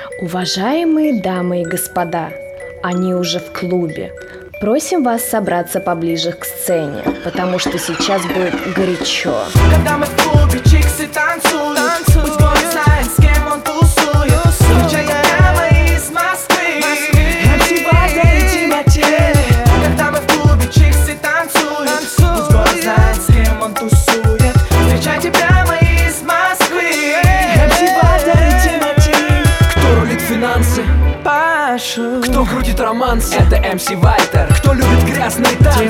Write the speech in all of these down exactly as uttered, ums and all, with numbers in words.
Уважаемые дамы и господа, они уже в клубе. Просим вас собраться поближе к сцене, потому что сейчас будет горячо. Когда мы в клубе, чиксы танцуют, пусть город знает, с кем он тусует. Встречайте прямо из Москвы, эм си Вальтер и Тимати. Когда мы в клубе, чиксы танцуют, пусть город знает, с кем он тусует. Встречайте прямо из Москвы, эм си Вальтер и Тимати. Кто рулит финансы? Пашу. Кто крутит романс? Это эм си Вальтер. Кто любит грязные танцы?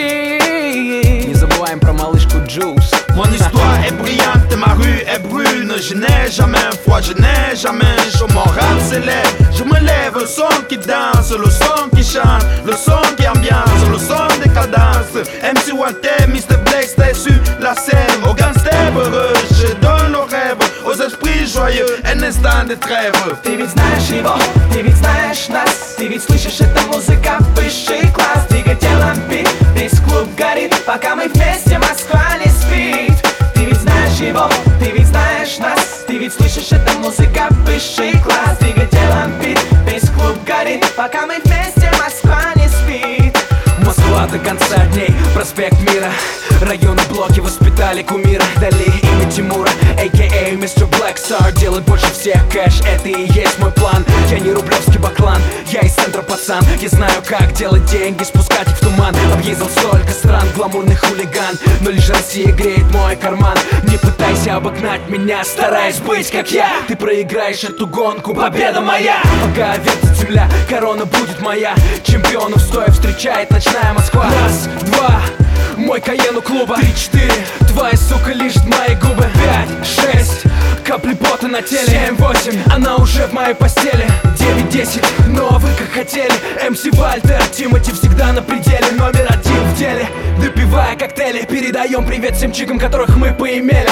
Тимати. Не забываем про малышку Джулс. Mon histoire est brillante, ma rue est brune. Je n'ai jamais un froid, je n'ai jamais un chaud. Mon rap s'élève, je me lève. Le son qui danse, le son qui chante, le son qui ambiance, le son des cadences. эм си Walter, mister Blake, stay sur la scène. Aux gangsters heureux, je donne nos rêves. Aux esprits joyeux, un instant de trêve. Ты ведь знаешь его, ты ведь знаешь нас. Ты ведь слышишь, эта музыка высший класс. Двигай телом бит, весь клуб горит, пока мы вместе, Москва не спит. Ты ведь знаешь его, ты ведь знаешь нас. Ты ведь слышишь, эта музыка высший класс. Двигай телом бит, весь клуб горит, пока мы вместе, Москва не спит. Москва до конца дней, проспект Мира. Районы, блоки воспитали кумира. Дали имя Тимура, а ка а. мистер Black Star. Делать больше всех кэш, это и есть мой план. Я не рублевский баклан, я из центра пацан. Я знаю, как делать деньги, спускать их в туман. Объездил столько стран, гламурный хулиган. Но лишь Россия греет мой карман. Не пытайся обогнать меня, стараясь быть как я. Ты проиграешь эту гонку, победа моя. Пока вертит земля, корона будет моя. Чемпионов стоя встречает ночная Москва. Раз, два, мой Каен у клуба. Три, четыре, твоя сука лижет мои губы. Пять, шесть, капли пота на теле. Семь, восемь, она уже в моей постели. Девять, десять, но вы как хотели. эм си Вальтер, Тимати всегда на пределе. Номер один в деле, допивая коктейли. Передаем привет всем чикам, которых мы поимели.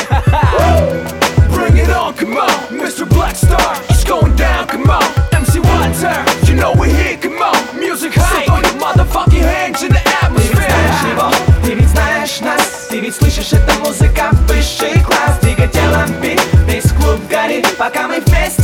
Bring it on, come on, мистер Black Star. It's going down, come on, эм си Walter. You know we're here, come on, music high. So throw your motherfucking hands in the atmosphere. Ты ведь знаешь его, ты ведь знаешь нас. Ты ведь слышишь, эта музыка высший класс. Двигай телом бит, весь клуб горит, пока мы вместе.